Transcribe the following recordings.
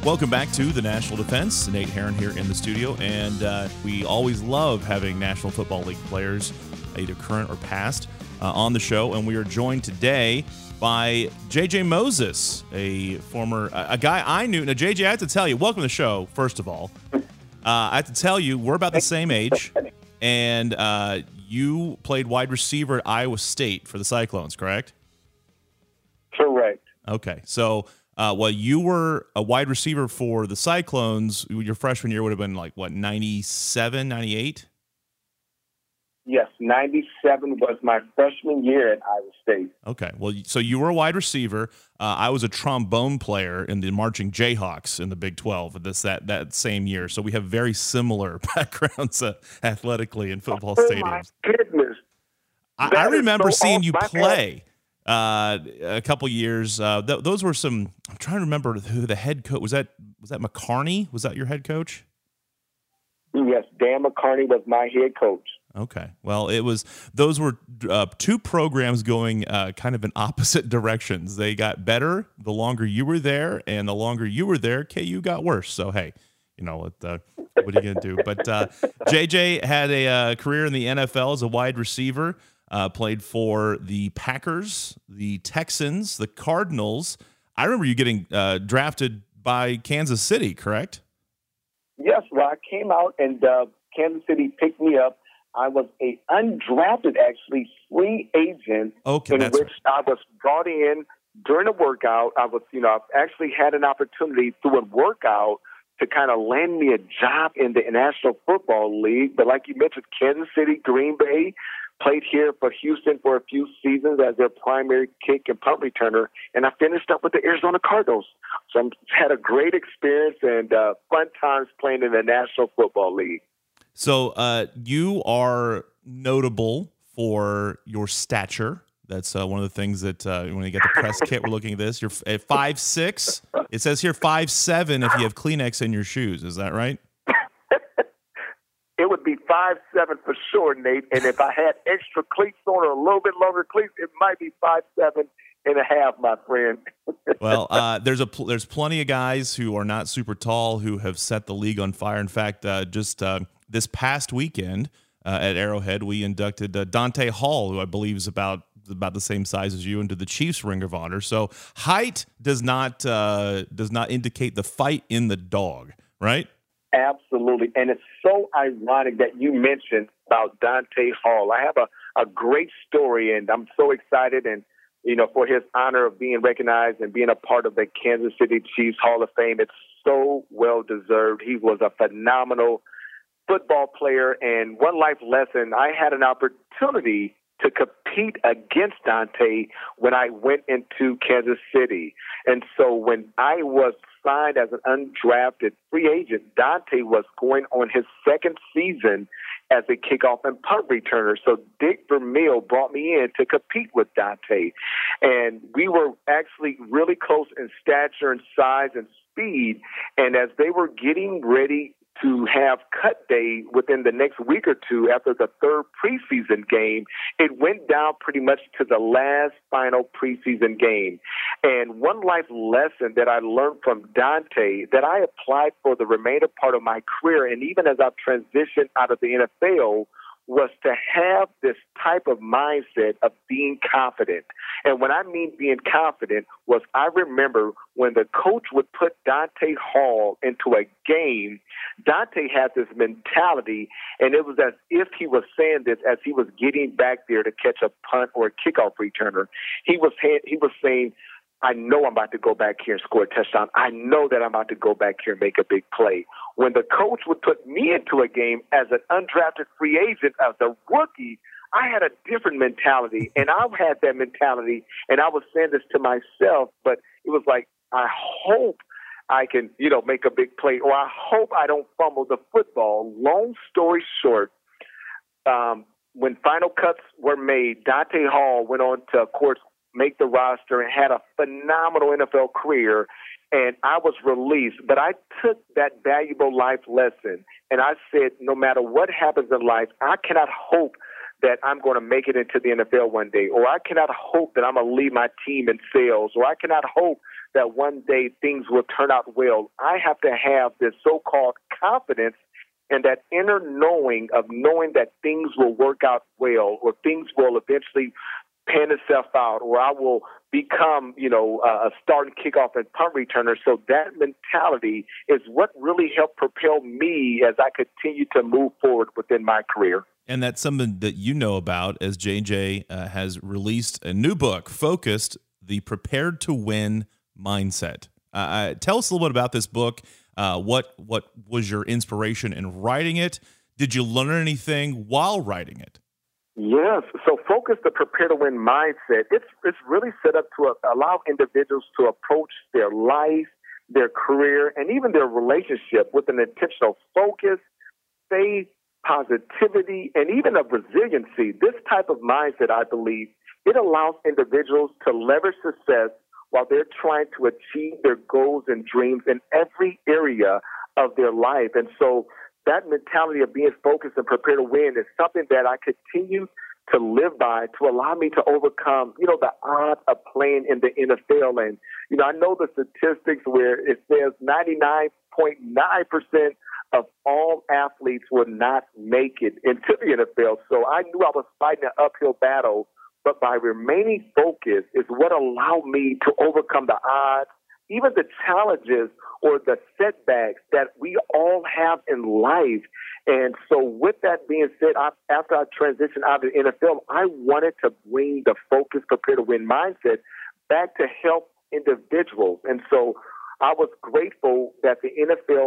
Welcome back to the National Defense. Nate Herron here in the studio, and we always love having National Football League players, either current or past, on the show. And we are joined today by J.J. Moses, a guy I knew. Now, J.J., I have to tell you, welcome to the show, first of all. I have to tell you, we're about the same age, and you played wide receiver at Iowa State for the Cyclones, correct? Correct. Okay, so while you were a wide receiver for the Cyclones, your freshman year would have been like, what, 97, 98? Yes, 97 was my freshman year at Iowa State. Okay, well, so you were a wide receiver. I was a trombone player in the Marching Jayhawks in the Big 12 that same year. So we have very similar backgrounds athletically in football stadiums. My goodness. I remember seeing you play a couple years. Those were some. I'm trying to remember who the head coach was. That McCarney? Was that your head coach? Yes, Dan McCarney was my head coach. Okay. Well, those were two programs going kind of in opposite directions. They got better the longer you were there, and the longer you were there, KU got worse. So, hey, what are you going to do? But JJ had a career in the NFL as a wide receiver, played for the Packers, the Texans, the Cardinals. I remember you getting drafted by Kansas City, correct? Yes. Well, I came out and Kansas City picked me up. I was a undrafted, actually, free agent in which I was brought in during a workout. I actually had an opportunity through a workout to kind of land me a job in the National Football League. But like you mentioned, Kansas City, Green Bay, played here for Houston for a few seasons as their primary kick and punt returner, and I finished up with the Arizona Cardinals. So I had a great experience and fun times playing in the National Football League. So you are notable for your stature. That's one of the things that when you get the press kit, we're looking at this. You're 5'6". It says here 5'7" if you have Kleenex in your shoes. Is that right? It would be 5'7" for sure, Nate. And if I had extra cleats on or a little bit longer cleats, it might be 5'7" and a half, my friend. Well, there's plenty of guys who are not super tall who have set the league on fire. In fact, just this past weekend at Arrowhead, we inducted Dante Hall, who I believe is about the same size as you, into the Chiefs Ring of Honor. So height does not indicate the fight in the dog, right? Absolutely. And it's so ironic that you mentioned about Dante Hall. I have a great story, and I'm so excited and for his honor of being recognized and being a part of the Kansas City Chiefs Hall of Fame. It's so well deserved. He was a phenomenal football player, and one life lesson, I had an opportunity to compete against Dante when I went into Kansas City. And so when I was signed as an undrafted free agent, Dante was going on his second season as a kickoff and punt returner. So Dick Vermeil brought me in to compete with Dante. And we were actually really close in stature and size and speed. And as they were getting ready to have cut day within the next week or two after the third preseason game, it went down pretty much to the last final preseason game. And one life lesson that I learned from Dante that I applied for the remainder part of my career, and even as I've transitioned out of the NFL, was to have this type of mindset of being confident. And when I mean being confident was I remember when the coach would put Dante Hall into a game, Dante had this mentality, and it was as if he was saying this as he was getting back there to catch a punt or a kickoff returner. He was saying, I know I'm about to go back here and score a touchdown. I know that I'm about to go back here and make a big play. When the coach would put me into a game as an undrafted free agent, as a rookie, I had a different mentality, and I've had that mentality, and I was saying this to myself, but it was like, I hope I can, make a big play, or I hope I don't fumble the football. Long story short, when final cuts were made, Dante Hall went on to, of course, make the roster and had a phenomenal NFL career, and I was released. But I took that valuable life lesson, and I said, no matter what happens in life, I cannot hope that I'm going to make it into the NFL one day, or I cannot hope that I'm going to lead my team in sales, or I cannot hope that one day things will turn out well. I have to have this so-called confidence and that inner knowing of knowing that things will work out well, or things will eventually pan itself out, or I will become, a starting kickoff and punt returner. So that mentality is what really helped propel me as I continue to move forward within my career. And that's something that you know about, as JJ has released a new book, Focused, The Prepared to Win Mindset. Tell us a little bit about this book. What was your inspiration in writing it? Did you learn anything while writing it? Yes. So Focus, the Prepare to Win Mindset, it's really set up to allow individuals to approach their life, their career, and even their relationship with an intentional focus, faith, positivity, and even of resiliency. This type of mindset, I believe, it allows individuals to leverage success while they're trying to achieve their goals and dreams in every area of their life. And so that mentality of being focused and prepared to win is something that I continue to live by to allow me to overcome, the odds of playing in the NFL. And, I know the statistics where it says 99.9% of all athletes will not make it into the NFL. So I knew I was fighting an uphill battle, but by remaining focused is what allowed me to overcome the odds, even the challenges or the setbacks that we all have in life. And so with that being said, after I transitioned out of the NFL, I wanted to bring the focus, prepare to win mindset back to help individuals. And so I was grateful that the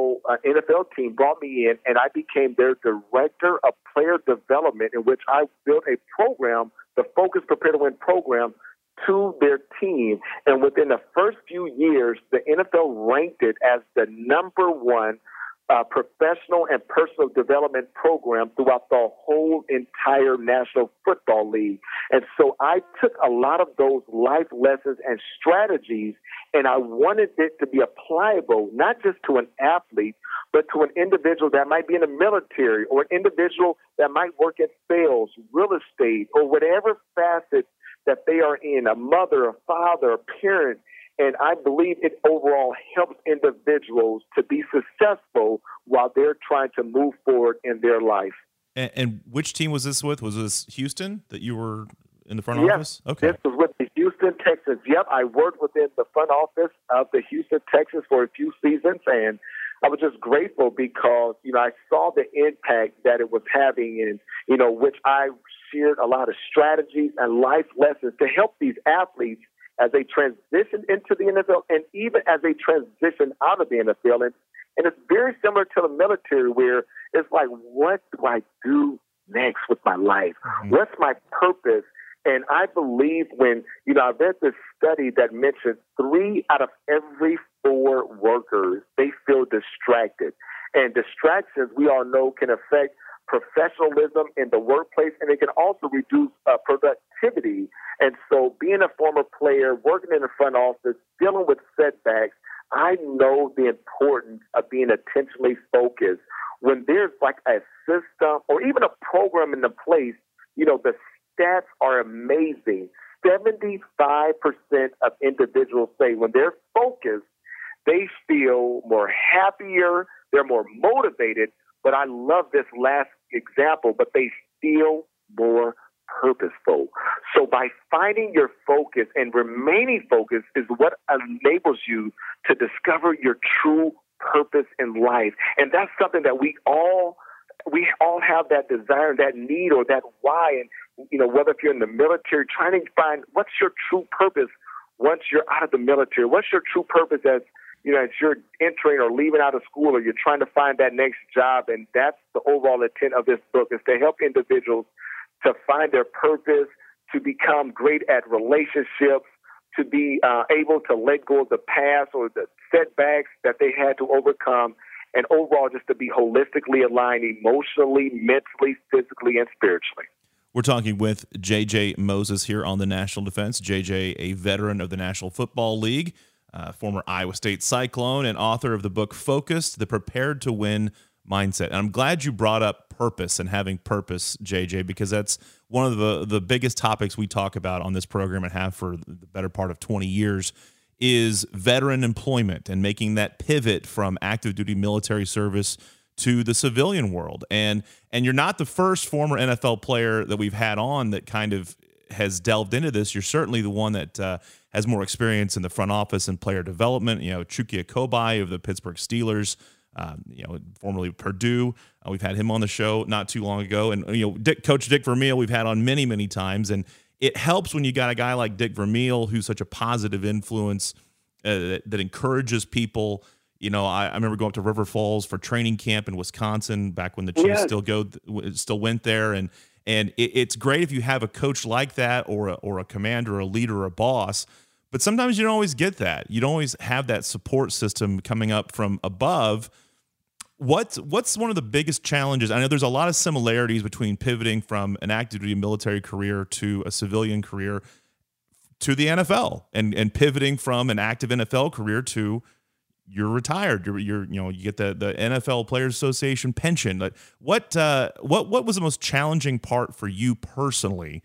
NFL team brought me in, and I became their director of player development, in which I built a program, the Focus Prepare to Win program, to their team. And within the first few years, the NFL ranked it as the number one professional and personal development program throughout the whole entire National Football League. And so I took a lot of those life lessons and strategies, and I wanted it to be applicable not just to an athlete, but to an individual that might be in the military, or an individual that might work in sales, real estate, or whatever facet that they are in, a mother, a father, a parent. And I believe it overall helps individuals to be successful while they're trying to move forward in their life. And which team was this with? Was this Houston that you were in the front office? Okay. This was with the Houston Texans. Yep, I worked within the front office of the Houston Texans for a few seasons, and I was just grateful because, I saw the impact that it was having, and, which I shared a lot of strategies and life lessons to help these athletes as they transition into the NFL, and even as they transition out of the NFL. And it's very similar to the military, where it's like, what do I do next with my life? Mm-hmm. What's my purpose? And I believe when, I read this study that mentioned 3 out of every 4 workers, they feel distracted. And distractions, we all know, can affect professionalism in the workplace, and it can also reduce productivity. And so being a former player, working in the front office, dealing with setbacks, I know the importance of being intentionally focused. When there's like a system or even a program in the place, the stats are amazing. 75% of individuals say when they're focused, they feel more happier, they're more motivated. But I love this last example, but they feel more purposeful. So by finding your focus and remaining focused is what enables you to discover your true purpose in life. And that's something that we all have that desire, that need, or that why. And, whether if you're in the military, trying to find what's your true purpose once you're out of the military, what's your true purpose as you're entering or leaving out of school, or you're trying to find that next job. And that's the overall intent of this book, is to help individuals to find their purpose, to become great at relationships, to be able to let go of the past or the setbacks that they had to overcome, and overall just to be holistically aligned emotionally, mentally, physically, and spiritually. We're talking with JJ Moses here on the National Defense. JJ, a veteran of the National Football League, former Iowa State Cyclone, and author of the book Focused, The Prepared to Win Mindset. And I'm glad you brought up purpose and having purpose, JJ, because that's one of the biggest topics we talk about on this program and have for the better part of 20 years is veteran employment and making that pivot from active duty military service to the civilian world. And you're not the first former NFL player that we've had on that kind of has delved into this. You're certainly the one that has more experience in the front office and player development. You know, Chukwueze Kobai of the Pittsburgh Steelers, formerly Purdue. We've had him on the show not too long ago. And, Coach Dick Vermeil, we've had on many, many times. And it helps when you got a guy like Dick Vermeil, who's such a positive influence that encourages people. I remember going up to River Falls for training camp in Wisconsin back when the Chiefs still went there. And it's great if you have a coach like that or a commander, a leader, a boss. But sometimes you don't always get that. You don't always have that support system coming up from above. What's one of the biggest challenges? I know there's a lot of similarities between pivoting from an active duty military career to a civilian career to the NFL and pivoting from an active NFL career to you're retired. You get the NFL Players Association pension. But what was the most challenging part for you personally,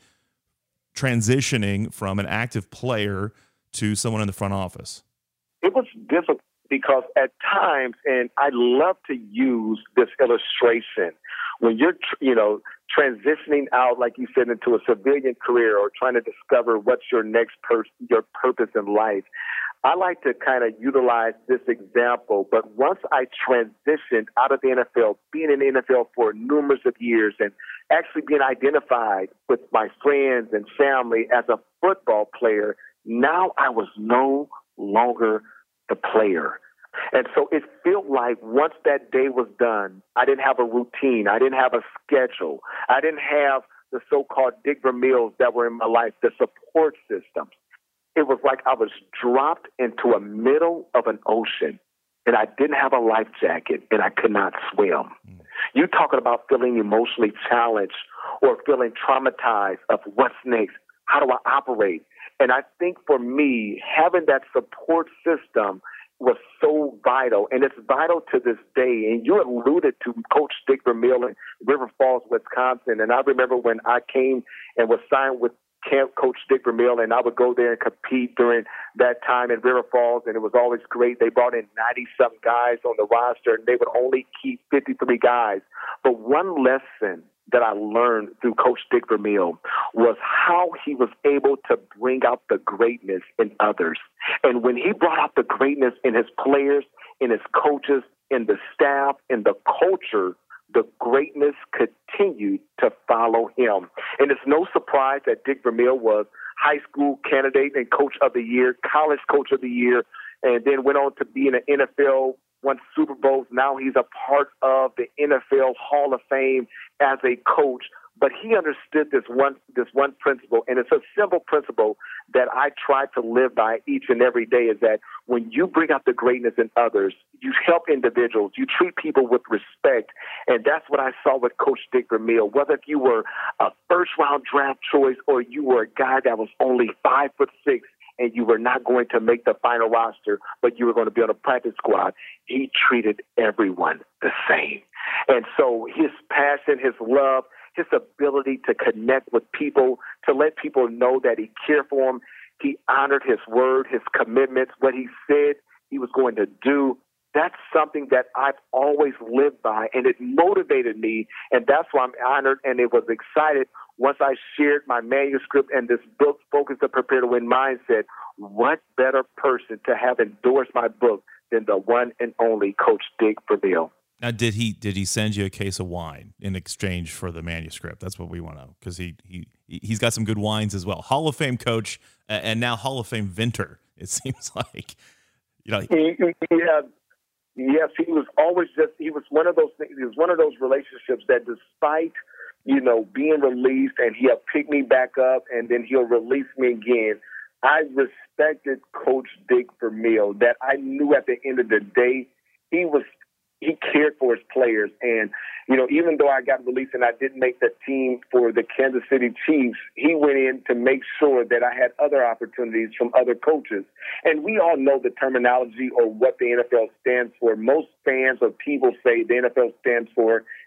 transitioning from an active player to someone in the front office? It was difficult because at times, and I love to use this illustration, when you're transitioning out, like you said, into a civilian career or trying to discover what's your next your purpose in life. I like to kind of utilize this example, but once I transitioned out of the NFL, being in the NFL for numerous of years and actually being identified with my friends and family as a football player, now I was no longer the player. And so it felt like once that day was done, I didn't have a routine. I didn't have a schedule. I didn't have the so-called Dick Vermeils that were in my life, the support systems. It was like I was dropped into a middle of an ocean and I didn't have a life jacket and I could not swim. You talking about feeling emotionally challenged or feeling traumatized of what's next? How do I operate? And I think for me, having that support system was so vital, and it's vital to this day. And you alluded to Coach Dick Vermeil in River Falls, Wisconsin. And I remember when I came and was signed with Camp Coach Dick Vermeil, and I would go there and compete during that time in River Falls, and it was always great. They brought in 90-something guys on the roster, and they would only keep 53 guys. But one lesson that I learned through Coach Dick Vermeil was how he was able to bring out the greatness in others. And when he brought out the greatness in his players, in his coaches, in the staff, in the culture, the greatness continued to follow him. And it's no surprise that Dick Vermeil was high school candidate and coach of the year, college coach of the year, and then went on to be in the NFL, won Super Bowls. Now he's a part of the NFL Hall of Fame as a coach. But he understood this one principle, and it's a simple principle that I try to live by each and every day, is that when you bring out the greatness in others, you help individuals, you treat people with respect, and that's what I saw with Coach Dick Vermeil. Whether if you were a first-round draft choice or you were a guy that was only 5'6", and you were not going to make the final roster, but you were going to be on a practice squad, he treated everyone the same. And so his passion, his love, his ability to connect with people, to let people know that he cared for them, he honored his word, his commitments, what he said he was going to do. That's something that I've always lived by, and it motivated me, and that's why I'm honored and it was excited once I shared my manuscript and this book, Focus to Prepare to Win Mindset. What better person to have endorsed my book than the one and only Coach Dick Vermeil? Now, did he send you a case of wine in exchange for the manuscript? That's what we want to know, because he's got some good wines as well. Hall of Fame coach and now Hall of Fame vintner. It seems like, Yes, he was always he was one of those things. He was one of those relationships that, despite being released, and he'll pick me back up and then he'll release me again, I respected Coach Dick Vermeil. That I knew at the end of the day he cared for his players. And, even though I got released and I didn't make the team for the Kansas City Chiefs, he went in to make sure that I had other opportunities from other coaches. And we all know the terminology or what the NFL stands for. Most fans or people say the NFL stands for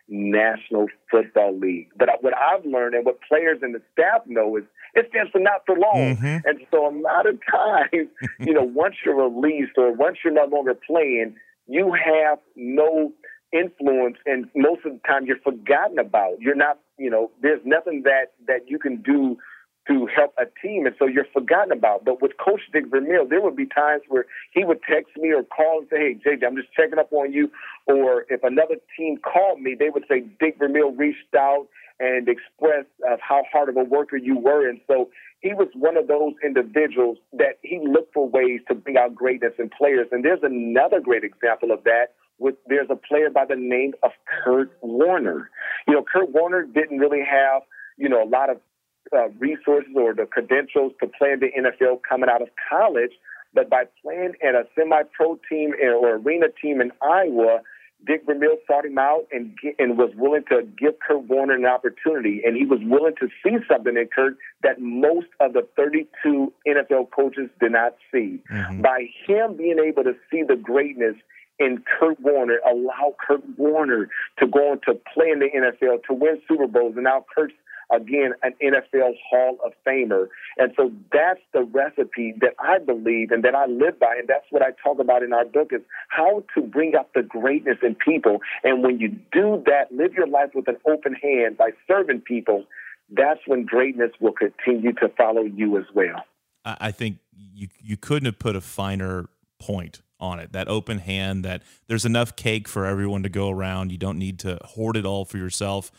National Football League. But what I've learned and what players and the staff know is it stands for not for long. Mm-hmm. And so a lot of times, once you're released or once you're no longer playing, you have no influence, and most of the time you're forgotten about. You're not, there's nothing that you can do to help a team, and so you're forgotten about. But with Coach Dick Vermeil, there would be times where he would text me or call and say, "Hey, JJ, I'm just checking up on you." Or if another team called me, they would say Dick Vermeil reached out and expressed of how hard of a worker you were. And so he was one of those individuals that he looked for ways to bring out greatness in players. And there's another great example of that. There's a player by the name of Kurt Warner. Kurt Warner didn't really have, a lot of resources or the credentials to play in the NFL coming out of college. But by playing at a semi-pro team or arena team in Iowa, Dick Vermeil sought him out and was willing to give Kurt Warner an opportunity. And he was willing to see something in Kurt that most of the 32 NFL coaches did not see. Mm-hmm. By him being able to see the greatness in Kurt Warner, allow Kurt Warner to go on to play in the NFL, to win Super Bowls, and now Kurt's again, an NFL Hall of Famer. And so that's the recipe that I believe and that I live by. And that's what I talk about in our book is how to bring out the greatness in people. And when you do that, live your life with an open hand by serving people, that's when greatness will continue to follow you as well. I think you couldn't have put a finer point on it, that open hand, that there's enough cake for everyone to go around. You don't need to hoard it all for yourself.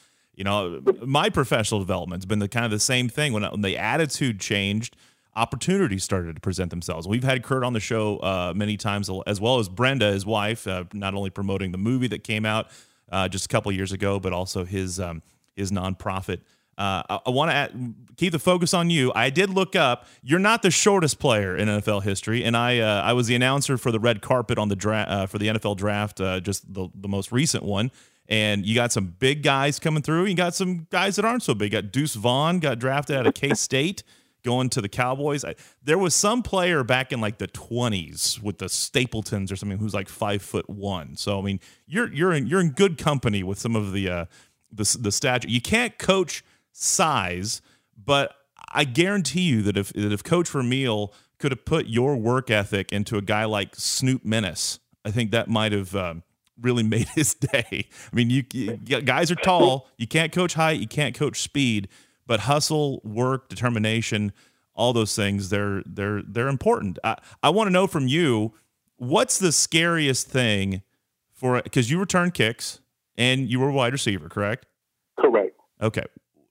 My professional development's been the same thing. When the attitude changed, opportunities started to present themselves. We've had Kurt on the show many times, as well as Brenda, his wife, not only promoting the movie that came out just a couple of years ago, but also his nonprofit. I want to keep the focus on you. I did look up. You're not the shortest player in NFL history, and I was the announcer for the red carpet on the for the NFL draft, just the most recent one. And you got some big guys coming through. You got some guys that aren't so big. You got Deuce Vaughn, got drafted out of K-State, going to the Cowboys. There was some player back in like the 20s with the Stapletons or something who's like 5'1". So I mean, you're in good company with some of the stature. You can't coach size, but I guarantee you that if Coach Vermeil could have put your work ethic into a guy like Snoop Menace, I think that might have really made his day. I mean, you guys are tall. You can't coach height. You can't coach speed. But hustle, work, determination, all those things, they're important. I want to know from you, what's the scariest thing because you return kicks and you were a wide receiver, correct? Correct. Okay.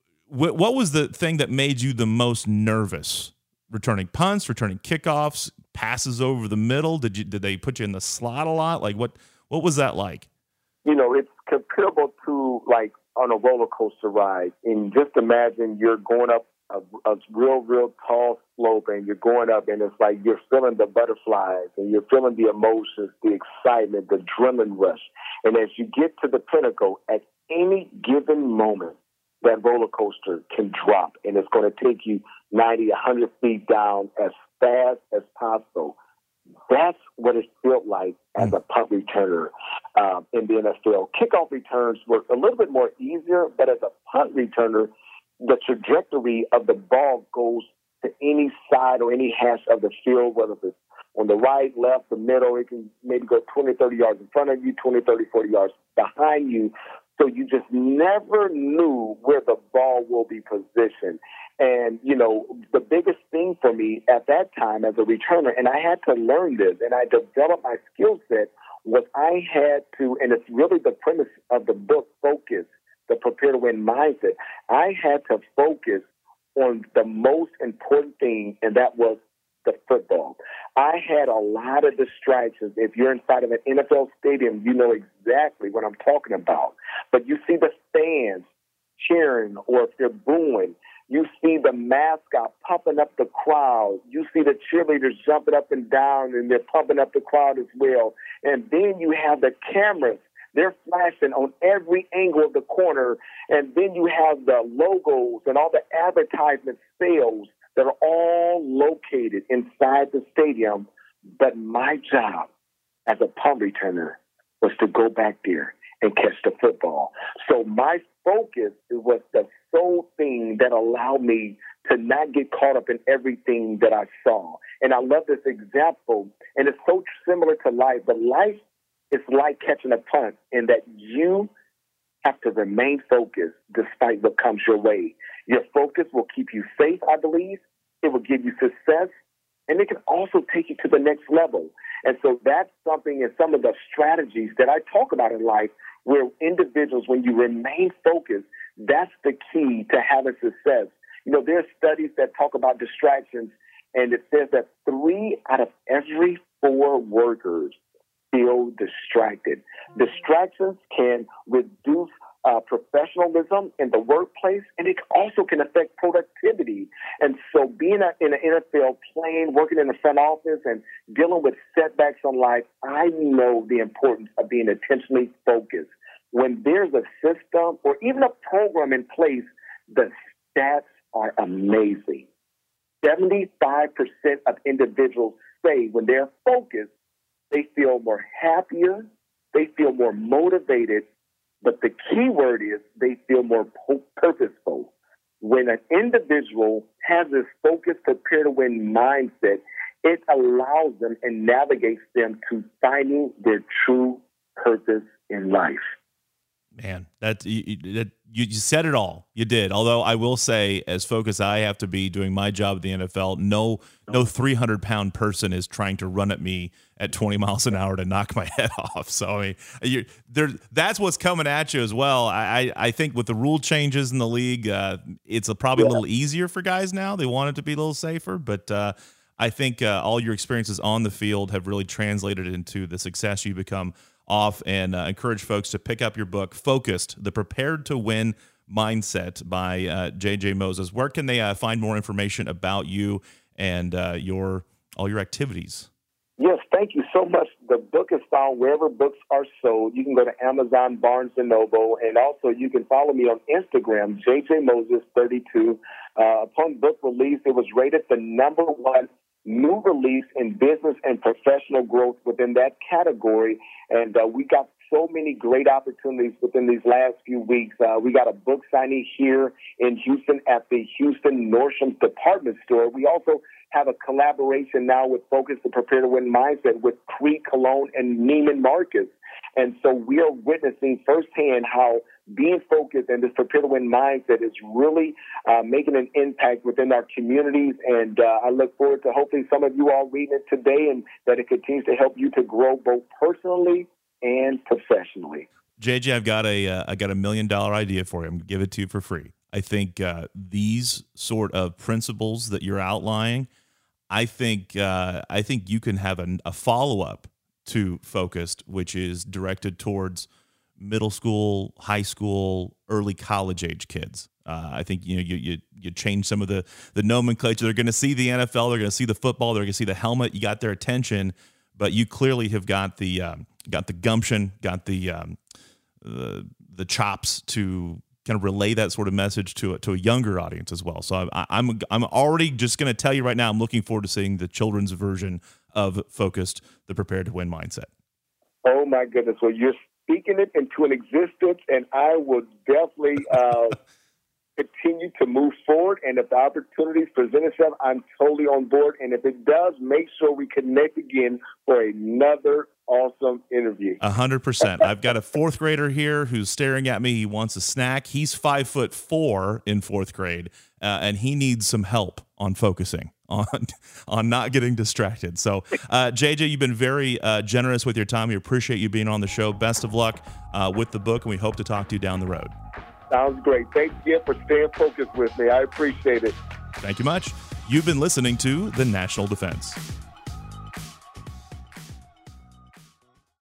What was the thing that made you the most nervous? Returning punts, returning kickoffs, passes over the middle? Did they put you in the slot a lot? Like what was that like? It's comparable to like on a roller coaster ride. And just imagine you're going up a real tall slope and you're going up and it's like you're feeling the butterflies and you're feeling the emotions, the excitement, the adrenaline rush. And as you get to the pinnacle, at any given moment, that roller coaster can drop and it's going to take you 90, 100 feet down as fast as possible. That's what it felt like as a punt returner in the NFL. Kickoff returns were a little bit more easier, but as a punt returner, the trajectory of the ball goes to any side or any hash of the field, whether it's on the right, left, the middle. It can maybe go 20, 30 yards in front of you, 20, 30, 40 yards behind you. So you just never knew where the ball will be positioned. And, the biggest thing for me at that time as a returner, and I had to learn this, and I developed my skill set, was I had to, and it's really the premise of the book, Focus, the Prepare to Win mindset. I had to focus on the most important thing, and that was the football. I had a lot of distractions. If you're inside of an NFL stadium, you know exactly what I'm talking about. But you see the fans cheering, or if they're booing, you see the mascot pumping up the crowd. You see the cheerleaders jumping up and down, and they're pumping up the crowd as well. And then you have the cameras. They're flashing on every angle of the corner. And then you have the logos and all the advertisement sales that are all located inside the stadium. But my job as a punt returner was to go back there and catch the football. So my focus was the sole thing that allowed me to not get caught up in everything that I saw. And I love this example, and it's so similar to life. But life is like catching a punt in that you have to remain focused despite what comes your way. Your focus will keep you safe, I believe. It will give you success, and it can also take you to the next level. And so that's something in some of the strategies that I talk about in life where individuals, when you remain focused, that's the key to having success. You know, there's studies that talk about distractions, and it says that 3 out of every 4 workers feel distracted. Distractions can reduce professionalism in the workplace, and it also can affect productivity. And so being in an NFL, playing, working in the front office, and dealing with setbacks in life, I know the importance of being intentionally focused. When there's a system or even a program in place, the stats are amazing. 75% of individuals say when they're focused, they feel more happier, they feel more motivated, but the key word is they feel more purposeful. When an individual has this focus, prepare to win mindset, it allows them and navigates them to finding their true purpose in life. Man, you said it all. You did. Although I will say, as focused I have to be doing my job at the NFL, no 300-pound person is trying to run at me at 20 miles an hour to knock my head off. So I mean, that's what's coming at you as well. I think with the rule changes in the league, it's probably a little easier for guys now. They want it to be a little safer, but I think all your experiences on the field have really translated into the success you become off, and encourage folks to pick up your book, Focused, The Prepared to Win Mindset by J.J. Moses. Where can they find more information about you and all your activities? Yes, thank you so much. The book is found wherever books are sold. You can go to Amazon, Barnes & Noble, and also you can follow me on Instagram, JJ Moses 32. Upon book release, it was rated the #1 new release in business and professional growth within that category. And we got so many great opportunities within these last few weeks. We got a book signing here in Houston at the Houston Nordstrom department store. We also have a collaboration now with Focus, the Prepare to Win Mindset with Creed Cologne and Neiman Marcus. And so we are witnessing firsthand how being focused and this Prepare to Win mindset is really making an impact within our communities. And I look forward to hopefully some of you all reading it today and that it continues to help you to grow both personally and professionally. JJ, I got a $1 million idea for you. I'm going to give it to you for free. I think these sort of principles that you're outlining, I think you can have a follow-up to Focused, which is directed towards middle school, high school, early college age kids. I think you change some of the nomenclature. They're going to see the NFL, they're going to see the football, they're going to see the helmet. You got their attention, but you clearly have got the gumption, got the chops to kind of relay that sort of message to a younger audience as well. So I'm already just going to tell you right now, I'm looking forward to seeing the children's version of Focused, the Prepared to Win mindset. Oh my goodness! Well, you're speaking it into an existence, and I will definitely continue to move forward. And if the opportunities present itself, I'm totally on board. And if it does, make sure we connect again for another awesome interview. 100%. I've got a 4th grader here who's staring at me. He wants a snack. He's 5'4" in 4th grade, and he needs some help on focusing, on not getting distracted. So, JJ, you've been very generous with your time. We appreciate you being on the show. Best of luck with the book, and we hope to talk to you down the road. Sounds great. Thank you for staying focused with me. I appreciate it. Thank you much. You've been listening to The National Defense.